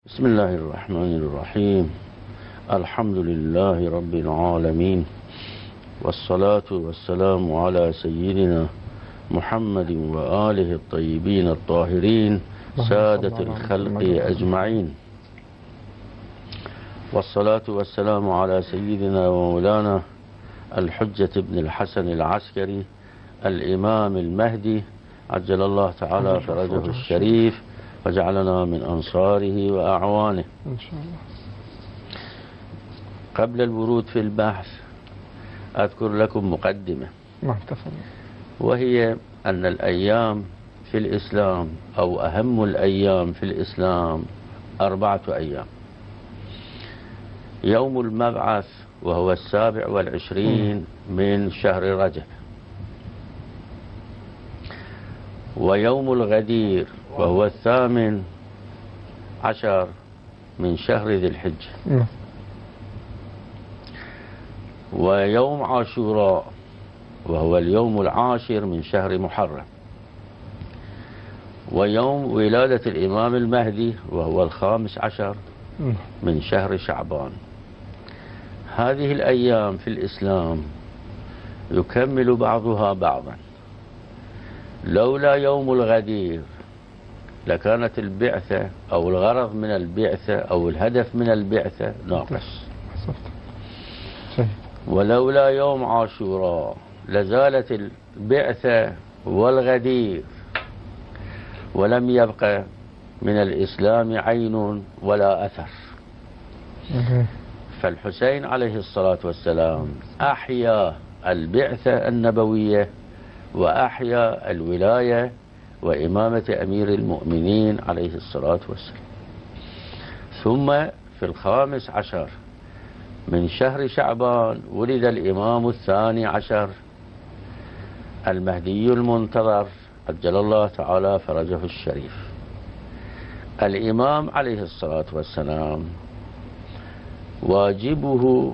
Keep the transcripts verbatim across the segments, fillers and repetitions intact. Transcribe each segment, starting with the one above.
بسم الله الرحمن الرحيم. الحمد لله رب العالمين، والصلاة والسلام على سيدنا محمد وآله الطيبين الطاهرين سادة الخلق أجمعين، والصلاة والسلام على سيدنا ومولانا الحجة بن الحسن العسكري الإمام المهدي عجل الله تعالى فرجه الشريف وجعلنا من أنصاره وأعوانه إن شاء الله. قبل الورود في البحث أذكر لكم مقدمة، وهي أن الأيام في الإسلام أو أهم الأيام في الإسلام أربعة أيام: يوم المبعث وهو السابع والعشرين من شهر رجب، ويوم الغدير وهو الثامن عشر من شهر ذي الحجة، ويوم عاشوراء وهو اليوم العاشر من شهر محرم، ويوم ولادة الإمام المهدي وهو الخامس عشر من شهر شعبان. هذه الأيام في الإسلام يكمل بعضها بعضا. لولا يوم الغدير لكانت البعثة أو الغرض من البعثة أو الهدف من البعثة ناقص، ولولا يوم عاشوراء لزالت البعثة والغدير ولم يبقى من الإسلام عين ولا أثر. فالحسين عليه الصلاة والسلام أحيا البعثة النبوية وأحيا الولاية وإمامة أمير المؤمنين عليه الصلاة والسلام. ثم في الخامس عشر من شهر شعبان ولد الإمام الثاني عشر المهدي المنتظر عجل الله تعالى فرجه الشريف. الإمام عليه الصلاة والسلام واجبه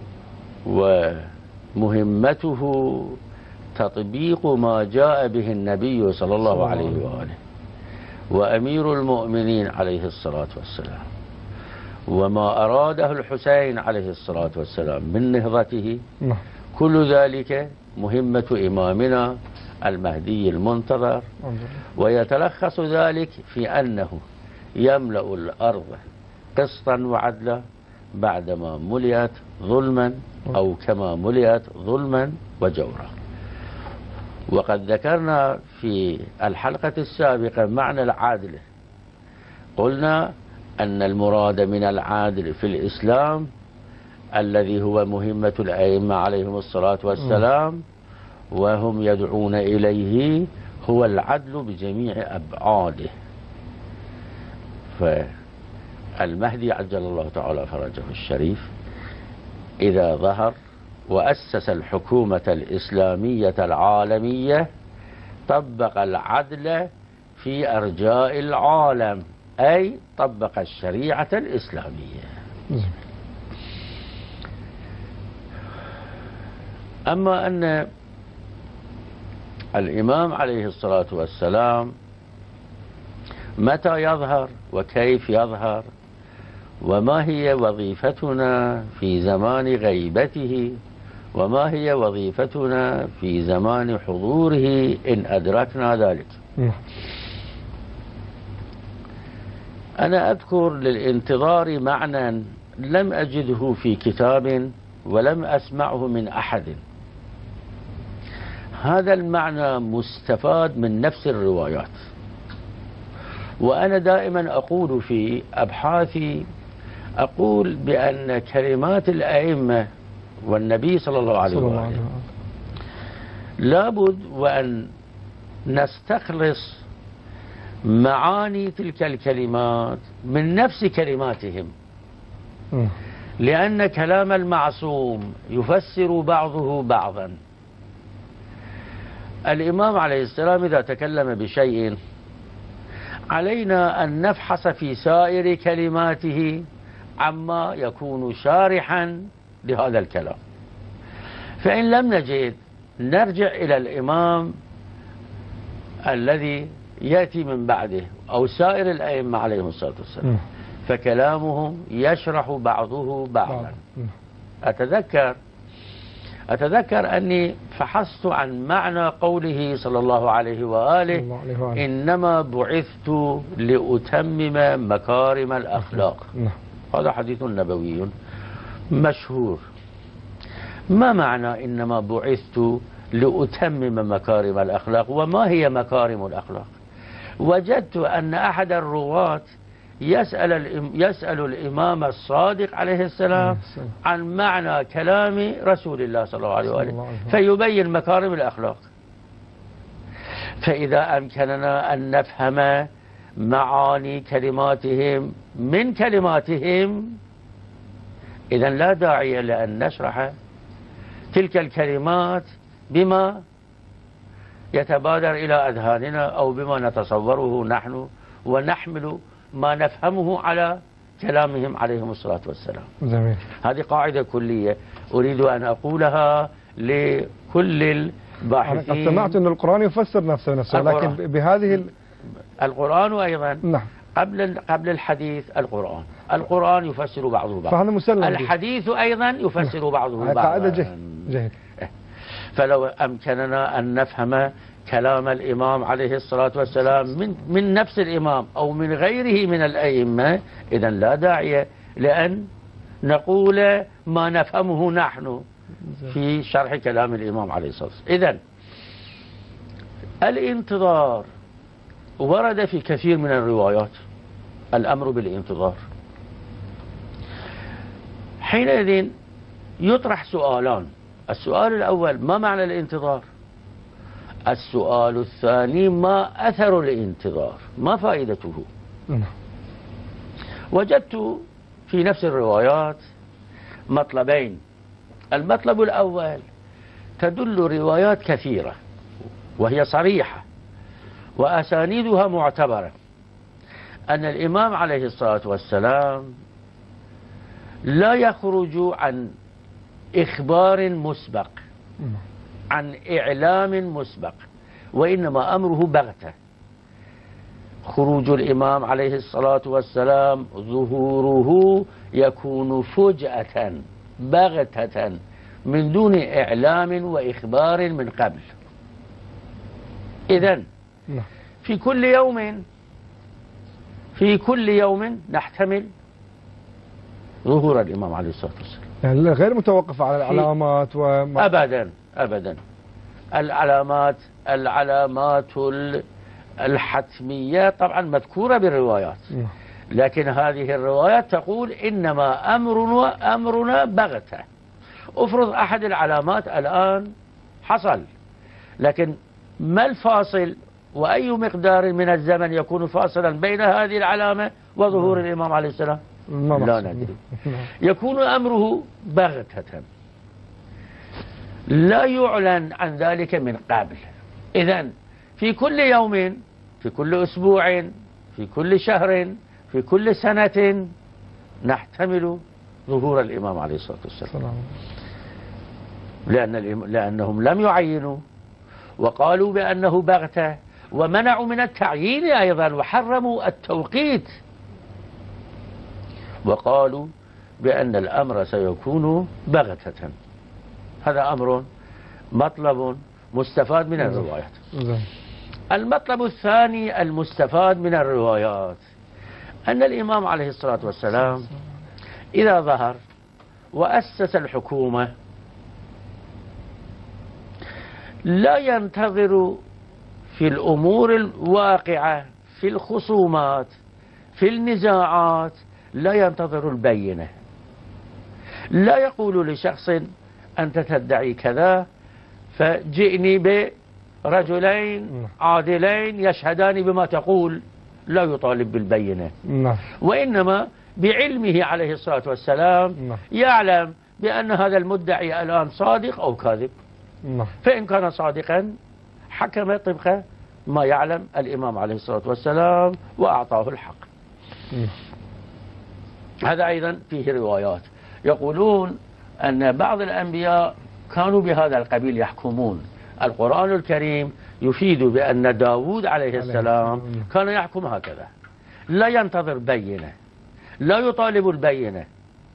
ومهمته تطبيق ما جاء به النبي صلى الله عليه وآله وأمير المؤمنين عليه الصلاة والسلام، وما أراده الحسين عليه الصلاة والسلام من نهضته. كل ذلك مهمة إمامنا المهدي المنتظر، ويتلخص ذلك في أنه يملأ الأرض قسطا وعدلا بعدما ملئت ظلما أو كما ملئت ظلما وجورا. وقد ذكرنا في الحلقة السابقة معنى العدل. قلنا أن المراد من العدل في الإسلام الذي هو مهمة الأئمة عليهم الصلاة والسلام وهم يدعون إليه هو العدل بجميع أبعاده. فالمهدي عجل الله تعالى فرجه الشريف إذا ظهر وأسس الحكومة الإسلامية العالمية طبق العدل في أرجاء العالم، أي طبق الشريعة الإسلامية. أما أن الإمام عليه الصلاة والسلام متى يظهر وكيف يظهر وما هي وظيفتنا في زمان غيبته وما هي وظيفتنا في زمان حضوره إن أدركنا ذلك. أنا أذكر للانتظار معنى لم أجده في كتاب ولم أسمعه من أحد. هذا المعنى مستفاد من نفس الروايات، وأنا دائما أقول في أبحاثي أقول بأن كلمات الأئمة والنبي صلى الله عليه وآله لابد وأن نستخلص معاني تلك الكلمات من نفس كلماتهم، لأن كلام المعصوم يفسر بعضه بعضا. الإمام عليه السلام إذا تكلم بشيء علينا أن نفحص في سائر كلماته عما يكون شارحا لهذا الكلام. فإن لم نجد نرجع إلى الإمام الذي يأتي من بعده أو سائر الأئمة عليهم الصلاة والسلام فكلامهم يشرح بعضه بعضا. أتذكر أتذكر أني فحصت عن معنى قوله صلى الله عليه وآله الله عليه وآله. إنما بعثت لأتمم مكارم الأخلاق. هذا حديث نبوي مشهور. ما معنى إنما بعثت لأتمم مكارم الأخلاق؟ وما هي مكارم الأخلاق؟ وجدت أن أحد الرواة يسأل, يسأل الإمام الصادق عليه السلام عن معنى كلام رسول الله صلى الله عليه وآله فيبين مكارم الأخلاق. فإذا أمكننا أن نفهم معاني كلماتهم من كلماتهم إذن لا داعي لأن نشرح تلك الكلمات بما يتبادر إلى أذهاننا أو بما نتصوره نحن ونحمل ما نفهمه على كلامهم عليهم الصلاة والسلام. جميل. هذه قاعدة كلية أريد أن أقولها لكل الباحثين. أنا سمعت أن القرآن يفسر نفسه نفسه لكن بهذه ال... القرآن أيضا نعم. قبل قبل الحديث القرآن القرآن يفسر بعضه بعضا. فهذا مسلم. الحديث أيضا يفسر بعضه بعضا. قاعدة جيد. فلو أمكننا أن نفهم كلام الإمام عليه الصلاة والسلام من, من نفس الإمام أو من غيره من الأئمة إذن لا داعي لأن نقول ما نفهمه نحن في شرح كلام الإمام عليه الصلاة والسلام. إذن الانتظار ورد في كثير من الروايات الأمر بالانتظار. حينئذ يطرح سؤالان. السؤال الأول ما معنى الانتظار؟ السؤال الثاني ما أثر الانتظار؟ ما فائدته؟ وجدت في نفس الروايات مطلبين. المطلب الأول تدل روايات كثيرة وهي صريحة وأسانيدها معتبرة أن الإمام عليه الصلاة والسلام لا يخرج عن إخبار مسبق عن إعلام مسبق وإنما أمره بغتة. خروج الإمام عليه الصلاة والسلام ظهوره يكون فجأة بغتة من دون إعلام وإخبار من قبل. إذن في كل يوم في كل يوم نحتمل ظهور الإمام عليه الصلاة والسلام، يعني غير متوقف على العلامات وما... أبدا أبدا. العلامات العلامات الحتمية طبعا مذكورة بالروايات، لكن هذه الروايات تقول إنما أمرنا أمرنا بغتة. أفرض أحد العلامات الآن حصل، لكن ما الفاصل وأي مقدار من الزمن يكون فاصلا بين هذه العلامة وظهور الإمام عليه السلام؟ لا ندري. يكون أمره بغتة لا يعلن عن ذلك من قبل. إذن في كل يوم في كل أسبوع في كل شهر في كل سنة نحتمل ظهور الإمام عليه الصلاة والسلام، لأن لأنهم لم يعينوا وقالوا بأنه بغتة ومنعوا من التعيين أيضا وحرموا التوقيت وقالوا بأن الأمر سيكون بغتة. هذا أمر مطلب مستفاد من الروايات. المطلب الثاني المستفاد من الروايات أن الإمام عليه الصلاة والسلام إذا ظهر وأسس الحكومة لا ينتظر في الأمور الواقعة في الخصومات في النزاعات لا ينتظر البينة. لا يقول لشخص أنت تدعي كذا فجئني برجلين عادلين يشهدان بما تقول، لا يطالب بالبينة. وإنما بعلمه عليه الصلاة والسلام يعلم بأن هذا المدعي الآن صادق أو كاذب، فإن كان صادقا حكم طبق ما يعلم الإمام عليه الصلاة والسلام وأعطاه الحق. هذا أيضا فيه روايات يقولون أن بعض الأنبياء كانوا بهذا القبيل يحكمون. القرآن الكريم يفيد بأن داود عليه السلام كان يحكم هكذا، لا ينتظر بينة، لا يطالب البينة،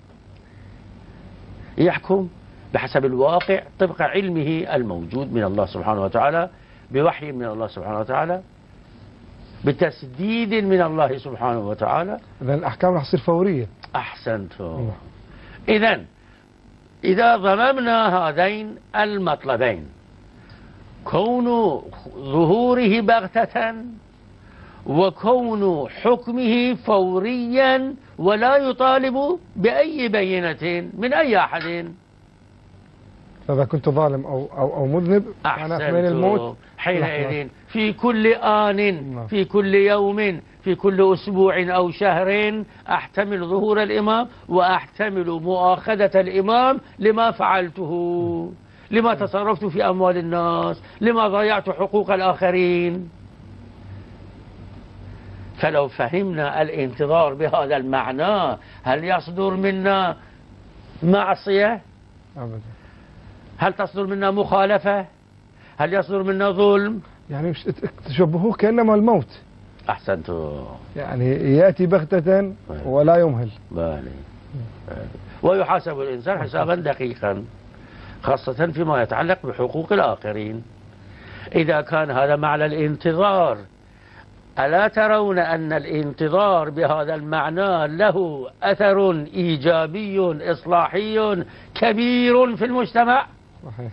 يحكم بحسب الواقع طبق علمه الموجود من الله سبحانه وتعالى، بوحي من الله سبحانه وتعالى، بتسديد من الله سبحانه وتعالى. إذن الأحكام راح تصير فورية. أحسنتم. إذن إذا ضممنا هذين المطلبين، كون ظهوره بغتة وكون حكمه فوريا ولا يطالب بأي بينة من أي أحد، فإذا كنت ظالم أو أو أو مذنب أنا من الموت حينئذ في كل آن، في كل يوم، في كل أسبوع أو شهر أحتمل ظهور الإمام وأحتمل مؤاخذة الإمام لما فعلته، لما تصرفت في أموال الناس، لما ضيعت حقوق الآخرين. فلو فهمنا الانتظار بهذا المعنى هل يصدر منا معصية؟ أبدا. هل تصدر منا مخالفة؟ هل يصدر منا ظلم؟ يعني تشبهوه كأنما الموت. أحسنتم. يعني يأتي بغتة ولا يمهل. بالي. ويحاسب الإنسان حسابا دقيقا، خاصة فيما يتعلق بحقوق الآخرين. إذا كان هذا معنى الانتظار، ألا ترون أن الانتظار بهذا المعنى له أثر إيجابي إصلاحي كبير في المجتمع؟ صحيح.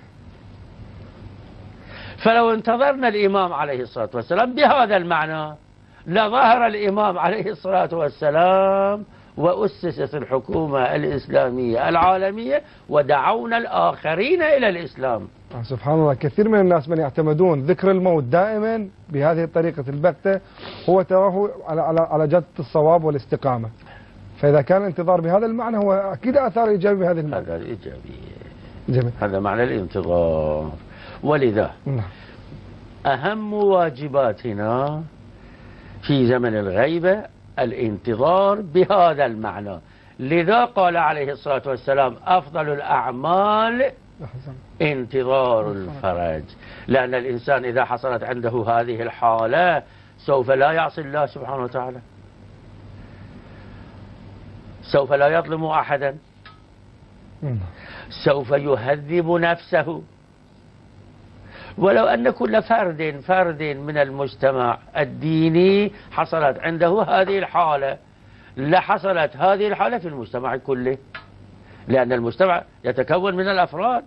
فلو انتظرنا الإمام عليه الصلاة والسلام بهذا المعنى لظهر الإمام عليه الصلاة والسلام وأسست الحكومة الإسلامية العالمية ودعونا الآخرين إلى الإسلام. سبحان الله، كثير من الناس من يعتمدون ذكر الموت دائما بهذه الطريقة البغتة هو تراه على على على جادة الصواب والاستقامة. فإذا كان الانتظار بهذا المعنى هو أكيد آثار إيجابية بهذه المعنى. هذا إيجابي. جميل. هذا معنى الانتظار. ولذا نعم. أهم واجباتنا في زمن الغيبة الانتظار بهذا المعنى. لذا قال عليه الصلاة والسلام أفضل الأعمال انتظار الفرج، لأن الإنسان إذا حصلت عنده هذه الحالة سوف لا يعصي الله سبحانه وتعالى، سوف لا يظلم أحدا، سوف يهذب نفسه. ولو أن كل فرد فرد من المجتمع الديني حصلت عنده هذه الحالة لحصلت هذه الحالة في المجتمع كله، لأن المجتمع يتكون من الأفراد،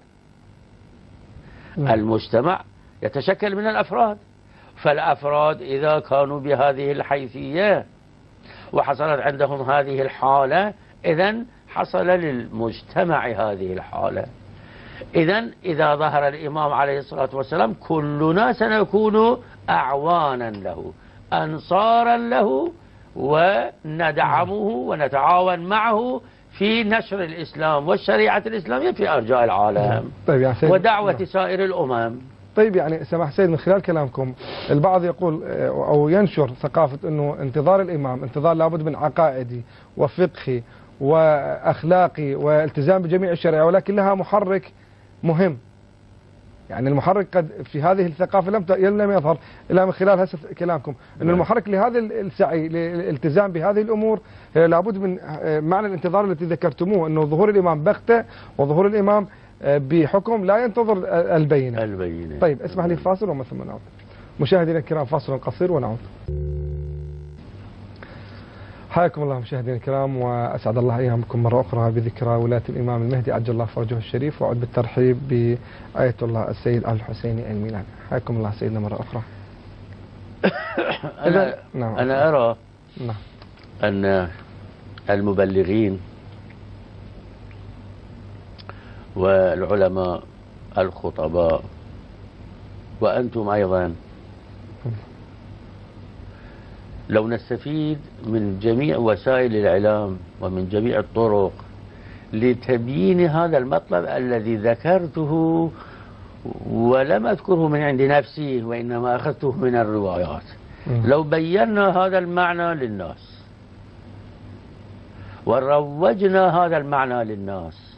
المجتمع يتشكل من الأفراد، فالأفراد إذا كانوا بهذه الحيثية وحصلت عندهم هذه الحالة إذن حصل للمجتمع هذه الحالة. إذن إذا ظهر الإمام عليه الصلاة والسلام كلنا سنكون أعوانا له، أنصارا له، وندعمه ونتعاون معه في نشر الإسلام والشريعة الإسلامية في أرجاء العالم. طيب يا سيد، ودعوة نعم. سائر الأمم. طيب يعني سماح سيد، من خلال كلامكم البعض يقول أو ينشر ثقافة أنه انتظار الإمام انتظار لابد من عقائدي وفقهي وأخلاقي والتزام بجميع الشريعة، ولكن لها محرك مهم. يعني المحرك قد في هذه الثقافة لم لم يظهر إلا من خلال هسه كلامكم، أن المحرك لهذا السعي للالتزام بهذه الأمور لابد من معنى الانتظار التي ذكرتموه، أنه ظهور الإمام بغتة وظهور الإمام بحكم لا ينتظر البينة. البينة. طيب اسمح لي فاصل ومن ثم نعود. مشاهدينا الكرام فاصل قصير ونعود. حياكم الله مشاهدينا الكرام، وأسعد الله أيامكم مرة أخرى بذكرى ولاية الإمام المهدي عجل الله فرجه الشريف، وأعد بالترحيب بآية الله السيد علي الحسيني الميلاني. حياكم الله سيدنا مرة أخرى. أنا, نعم. أنا أرى نعم. أن المبلغين والعلماء الخطباء وأنتم أيضا لو نستفيد من جميع وسائل الإعلام ومن جميع الطرق لتبيين هذا المطلب الذي ذكرته ولم أذكره من عند نفسي وإنما أخذته من الروايات. لو بينا هذا المعنى للناس وروجنا هذا المعنى للناس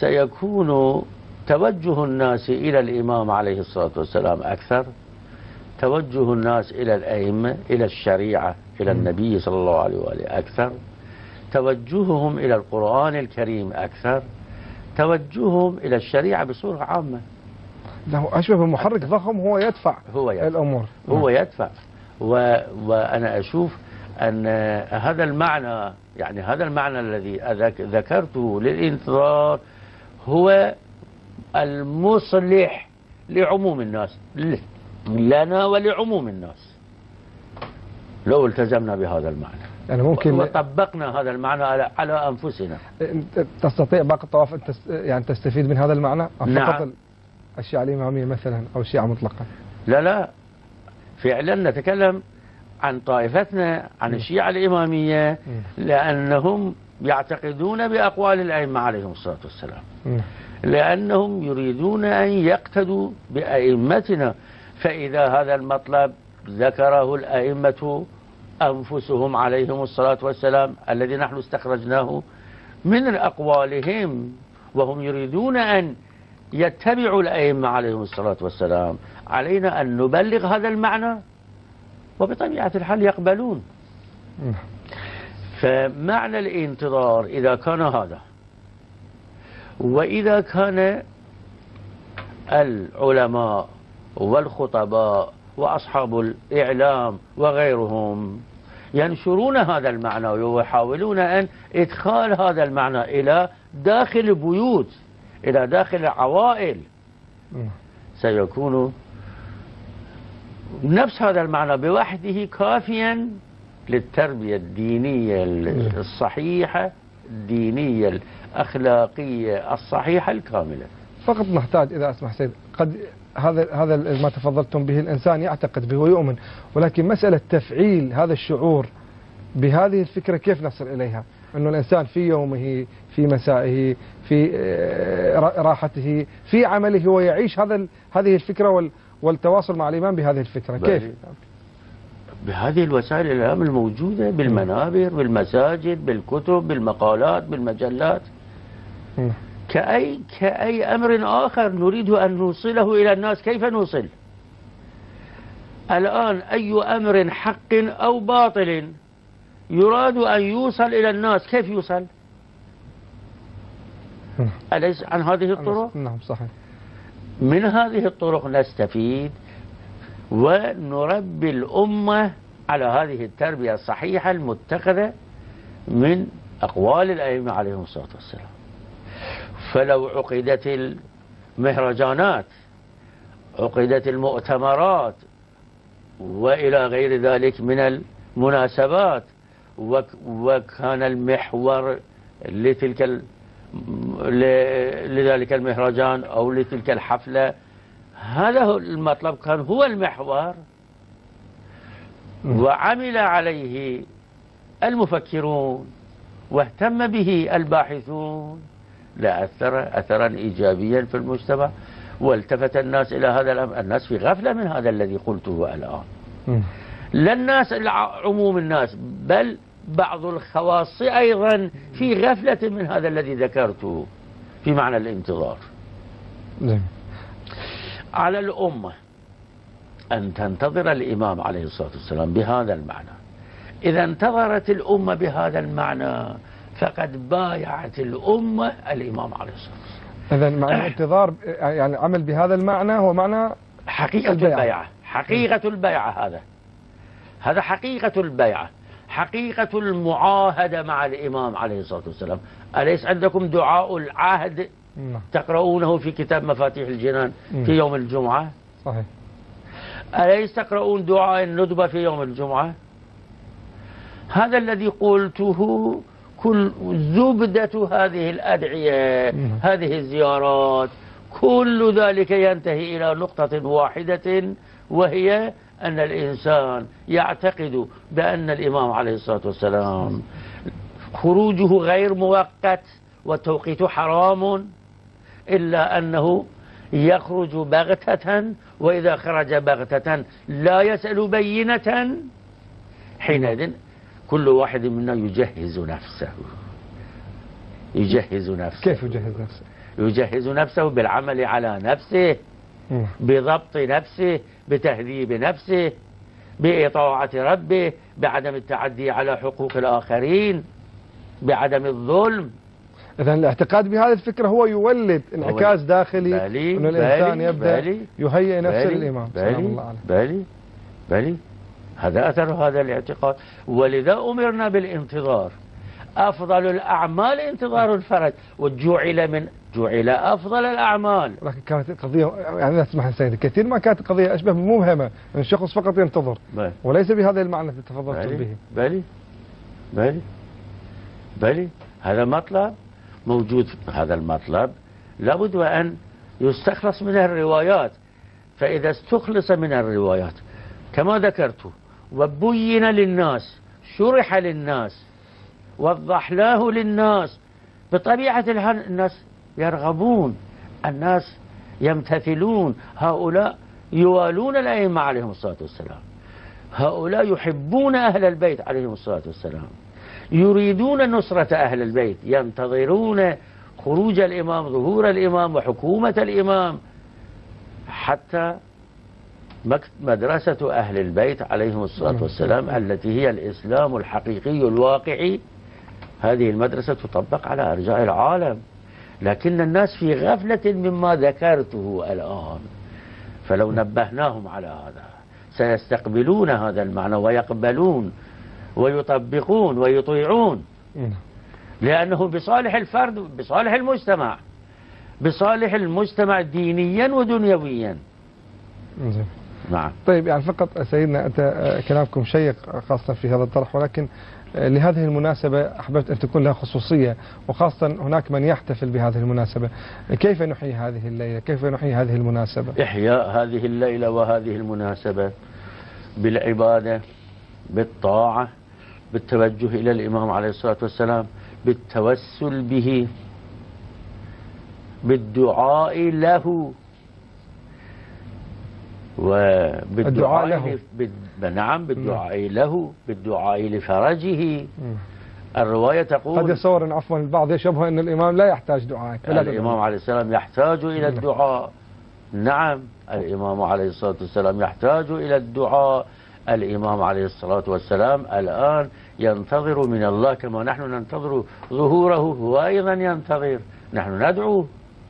سيكون توجه الناس إلى الإمام عليه الصلاة والسلام أكثر، توجه الناس إلى الأئمة، إلى الشريعة، إلى النبي صلى الله عليه وآله أكثر، توجههم إلى القرآن الكريم أكثر، توجههم إلى الشريعة بصورة عامة. له أشبه بمحرك ضخم هو يدفع, هو يدفع الأمور. هو يدفع و... وأنا أشوف أن هذا المعنى، يعني هذا المعنى الذي ذكرته للانتظار هو المصلح لعموم الناس، لنا ولعموم الناس، لو التزمنا بهذا المعنى يعني ممكن وطبقنا هذا المعنى على, على أنفسنا. تستطيع باقي الطوائف أن تست... يعني تستفيد من هذا المعنى؟ أو نعم. فقط الشيعة الإمامية مثلا أو الشيعة مطلقا؟ لا لا، فعلا نتكلم عن طائفتنا، عن الشيعة الإمامية، لأنهم يعتقدون بأقوال الأئمة عليهم الصلاة والسلام، لأنهم يريدون أن يقتدوا بأئمتنا. فإذا هذا المطلب ذكره الأئمة أنفسهم عليهم الصلاة والسلام الذي نحن استخرجناه من أقوالهم، وهم يريدون أن يتبعوا الأئمة عليهم الصلاة والسلام، علينا أن نبلغ هذا المعنى، وبطبيعة الحال يقبلون. فمعنى الانتظار إذا كان هذا، وإذا كان العلماء والخطباء وأصحاب الإعلام وغيرهم ينشرون هذا المعنى ويحاولون أن إدخال هذا المعنى إلى داخل البيوت، إلى داخل العوائل، سيكون نفس هذا المعنى بوحده كافيا للتربية الدينية الصحيحة، الدينية الأخلاقية الصحيحة الكاملة. فقط نحتاج، إذا أسمح سيد، قد هذا هذا ما تفضلتم به الإنسان يعتقد به ويؤمن، ولكن مسألة تفعيل هذا الشعور بهذه الفكرة كيف نصل إليها؟ أنه الإنسان في يومه، في مسائه، في راحته، في عمله هو يعيش هذا هذه الفكرة والتواصل مع الإمام بهذه الفكرة، كيف؟ بهذه الوسائل الإعلام الموجودة، بالمنابر، بالمساجد، بالكتب، بالمقالات، بالمجلات، كأي كأي أمر آخر نريد أن نوصله إلى الناس. كيف نوصل؟ الآن أي أمر حق أو باطل يراد أن يوصل إلى الناس، كيف يوصل؟ أليس عن هذه الطرق؟ نعم صحيح. من هذه الطرق نستفيد ونربي الأمة على هذه التربية الصحيحة المتخذة من أقوال الأئمة عليهم الصلاة والسلام. فلو عقدت المهرجانات، عقدت المؤتمرات وإلى غير ذلك من المناسبات، وكان المحور لتلك لذلك المهرجان أو لتلك الحفلة هذا المطلب، كان هو المحور وعمل عليه المفكرون واهتم به الباحثون، لأثر أثرا إيجابيا في المجتمع، والتفت الناس إلى هذا الأمر. الناس في غفلة من هذا الذي قلته الآن، لا الناس عموم الناس، بل بعض الخواص أيضا في غفلة من هذا الذي ذكرته في معنى الانتظار. على الأمة أن تنتظر الإمام عليه الصلاة والسلام بهذا المعنى. إذا انتظرت الأمة بهذا المعنى فقد بايعت الأمة الإمام عليه الصلاة والسلام. إذا معنى الانتظار يعني عمل بهذا المعنى هو معنى حقيقة البيعة. البيعة حقيقة البيعة هذا هذا حقيقة البيعة، حقيقة المعاهدة مع الإمام عليه الصلاة والسلام. أليس عندكم دعاء العهد تقرؤونه في كتاب مفاتيح الجنان في يوم الجمعة؟ صحيح. أليس تقرؤون دعاء الندبة في يوم الجمعة؟ هذا الذي قلته كل زبدة هذه الأدعية، هذه الزيارات، كل ذلك ينتهي إلى نقطة واحدة، وهي أن الإنسان يعتقد بأن الإمام عليه الصلاة والسلام خروجه غير مؤقت والتوقيت حرام، إلا أنه يخرج بغتة، وإذا خرج بغتة لا يسأل بينة، حينئذ كل واحد منا يجهز نفسه يجهز نفسه كيف يجهز نفسه؟ يجهز نفسه بالعمل على نفسه، بضبط نفسه، بتهذيب نفسه، بإطاعة ربه، بعدم التعدي على حقوق الآخرين، بعدم الظلم. إذن الاعتقاد بهذه الفكرة هو يولد انعكاس داخلي أن الإنسان يبدأ بالي يهيئ نفسه بالي للإمام بالي سلام الله عليه. بالي بالي هذا أثر هذا الاعتقاد. ولذا أمرنا بالانتظار. أفضل الأعمال انتظار الفرج، وجعل من جعل أفضل الأعمال. لكن كانت القضية يعني لا تسمح لي سيدي، كثير ما كانت القضية أشبه بمبهمة أن الشخص فقط ينتظر بالي. وليس بهذا المعنى الذي تفضلتم به. بالي بالي بالي هذا مطلب موجود. هذا المطلب لابد وأن يستخلص من الروايات. فإذا استخلص من الروايات كما ذكرت وبين للناس، شرح للناس، وضح له للناس، بطبيعة الحال الناس يرغبون، الناس يمتثلون. هؤلاء يوالون الأئمة عليهم الصلاة والسلام، هؤلاء يحبون أهل البيت عليهم الصلاة والسلام، يريدون نصرة أهل البيت، ينتظرون خروج الإمام، ظهور الإمام وحكومة الإمام. حتى مدرسة أهل البيت عليهم الصلاة والسلام التي هي الإسلام الحقيقي الواقعي، هذه المدرسة تطبق على أرجاء العالم، لكن الناس في غفلة مما ذكرته الآن. فلو نبهناهم على هذا سيستقبلون هذا المعنى ويقبلون ويطبقون ويطيعون، لأنه بصالح الفرد، بصالح المجتمع، بصالح المجتمع دينيا ودنيويا. نعم. طيب يعني فقط سيدنا أنت كلامكم شيق خاصة في هذا الطرح، ولكن لهذه المناسبة أحببت أن تكون لها خصوصية، وخاصة هناك من يحتفل بهذه المناسبة. كيف نحيي هذه الليلة؟ كيف نحيي هذه المناسبة؟ إحياء هذه الليلة وهذه المناسبة بالعبادة، بالطاعة، بالتوجه إلى الإمام عليه الصلاة والسلام، بالتوسل به، بالدعاء له، وبالدعاء له. نعم، بالدعاء له، بالدعاء لفرجه. الرواية تقول قد يصور عفوا البعض يشبه أن الإمام لا يحتاج دعاء. الإمام عليه السلام يحتاج إلى الدعاء. نعم، الإمام عليه الصلاة والسلام يحتاج إلى الدعاء. الإمام عليه الصلاة والسلام الآن ينتظر من الله كما نحن ننتظر ظهوره، هو أيضا ينتظر. نحن ندعو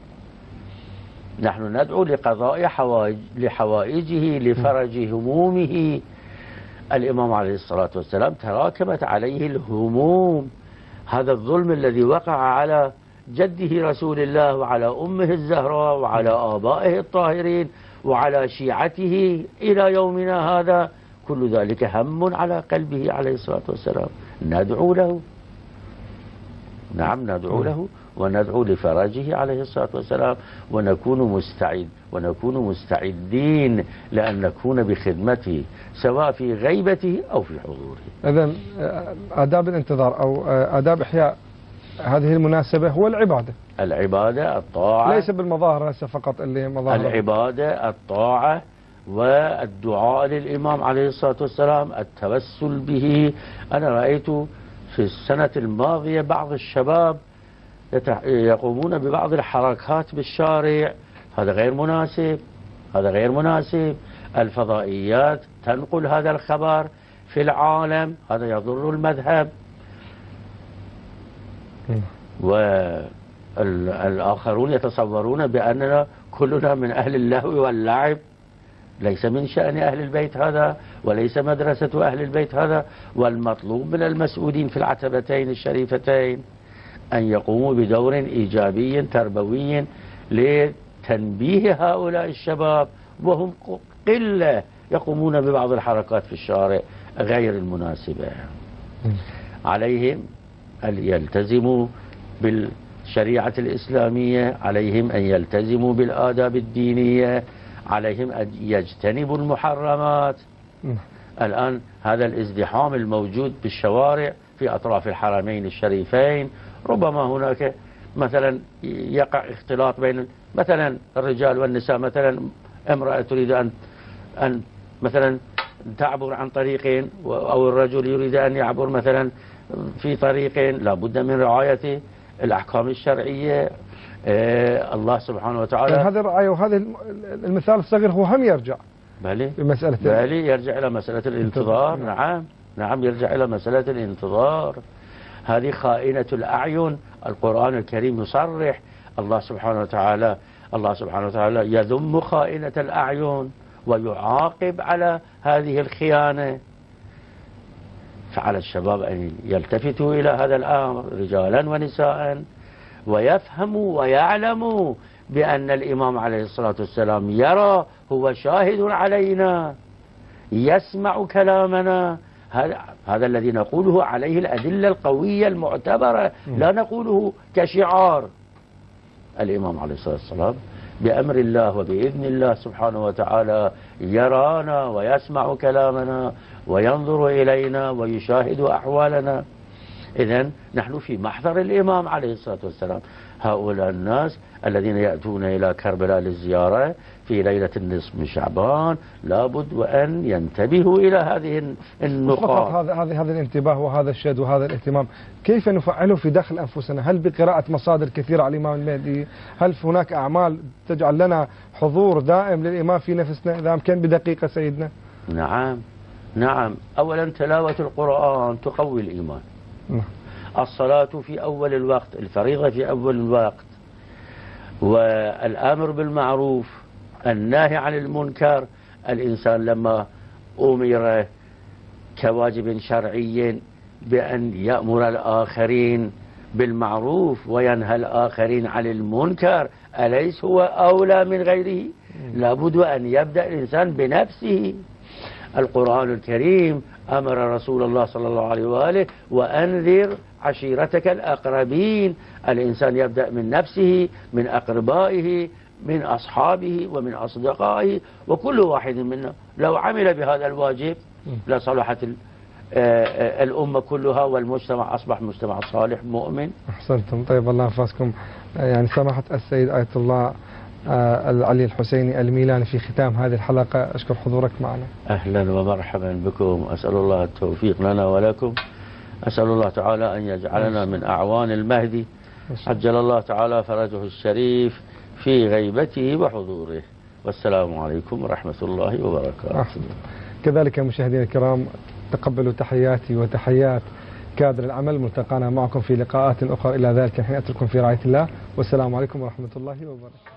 نحن ندعو لقضاء حوائج لحوائجه، لفرج همومه. الإمام عليه الصلاة والسلام تراكمت عليه الهموم، هذا الظلم الذي وقع على جده رسول الله وعلى أمه الزهراء وعلى آبائه الطاهرين وعلى شيعته إلى يومنا هذا، كل ذلك هم على قلبه عليه الصلاة والسلام. ندعو له، نعم ندعو له وندعو لفرجه عليه الصلاة والسلام، ونكون مستعد ونكون مستعدين لأن نكون بخدمته سواء في غيبته أو في حضوره. إذن آداب الانتظار أو آداب إحياء هذه المناسبة هو العبادة. العبادة، الطاعة، ليس بالمظاهر هسه فقط اللي مظاهر. العبادة، الطاعة، والدعاء للإمام عليه الصلاة والسلام، التوسل به. أنا رأيت في السنة الماضية بعض الشباب يقومون ببعض الحركات بالشارع، هذا غير مناسب، هذا غير مناسب. الفضائيات تنقل هذا الخبر في العالم، هذا يضر المذهب. والآخرون يتصورون بأننا كلنا من أهل اللهو واللعب. ليس من شأن أهل البيت هذا، وليس مدرسة أهل البيت هذا. والمطلوب من المسؤولين في العتبتين الشريفتين أن يقوموا بدور إيجابي تربوي لتنبيه هؤلاء الشباب، وهم قلة يقومون ببعض الحركات في الشارع غير المناسبة. عليهم أن يلتزموا بالشريعة الإسلامية، عليهم أن يلتزموا بالآداب الدينية، عليهم أن يجتنبوا المحرمات. الآن هذا الازدحام الموجود بالشوارع في أطراف الحرمين الشريفين، ربما هناك مثلا يقع اختلاط بين مثلا الرجال والنساء، مثلا امرأة تريد أن أن مثلا تعبر عن طريقين، أو الرجل يريد أن يعبر مثلا في طريقين، لا بد من رعاية الأحكام الشرعية. آه الله سبحانه وتعالى. هذه الرعاية وهذا المثال الصغير هو هم يرجع بلي بمسألة بلي يرجع إلى مسألة الانتظار. نعم نعم يرجع إلى مسألة الانتظار. هذه خائنة الأعين. القرآن الكريم يصرح. الله سبحانه وتعالى الله سبحانه وتعالى يذم خائنة الأعين ويعاقب على هذه الخيانة. فعلى الشباب أن يلتفتوا إلى هذا الأمر رجالا ونساء، ويفهموا ويعلموا بأن الإمام عليه الصلاة والسلام يرى، هو شاهد علينا، يسمع كلامنا. هذا هذا الذي نقوله عليه الأدلة القوية المعتبرة، لا نقوله كشعار. الإمام عليه الصلاة والسلام بأمر الله وبإذن الله سبحانه وتعالى يرانا ويسمع كلامنا وينظر إلينا ويشاهد أحوالنا. إذن نحن في محضر الإمام عليه الصلاة والسلام. هؤلاء الناس الذين يأتون إلى كربلاء للزيارة في ليلة النصف من شعبان لابد وأن ينتبهوا إلى هذه النقاط. هذا هذا هذا الانتباه وهذا الشد وهذا الاهتمام كيف نفعله في داخل أنفسنا؟ هل بقراءة مصادر كثيرة على الإمام المهدي؟ هل هناك أعمال تجعل لنا حضور دائم للإمام في نفسنا إذا أمكن بدقيقة سيدنا؟ نعم نعم. أولا تلاوة القرآن تقوي الإيمان. نعم. الصلاة في أول الوقت، الفريضة في أول الوقت، والأمر بالمعروف، النهي عن المنكر. الإنسان لما أمر كواجب شرعي بأن يأمر الآخرين بالمعروف وينهى الآخرين عن المنكر، أليس هو أولى من غيره؟ لابد أن يبدأ الإنسان بنفسه. القرآن الكريم أمر رسول الله صلى الله عليه وآله وأنذر عشيرتك الأقربين. الإنسان يبدأ من نفسه، من أقربائه، من أصحابه ومن أصدقائه، وكل واحد منا لو عمل بهذا الواجب لصلحت الأمة كلها والمجتمع أصبح مجتمع صالح مؤمن. أحسنتم. طيب الله يحفظكم. يعني سماحة السيد آية الله علي الحسيني الميلاني في ختام هذه الحلقة أشكر حضورك معنا. أهلا ومرحبا بكم. أسأل الله التوفيق لنا ولكم. أسأل الله تعالى أن يجعلنا من أعوان المهدي عجل الله تعالى فرجه الشريف في غيبته وحضوره. والسلام عليكم ورحمة الله وبركاته. أحسنتم. كذلك مشاهدينا الكرام تقبلوا تحياتي وتحيات كادر العمل. ملتقانا معكم في لقاءات أخرى. إلى ذلك حين أترككم في رعاية الله، والسلام عليكم ورحمة الله وبركاته.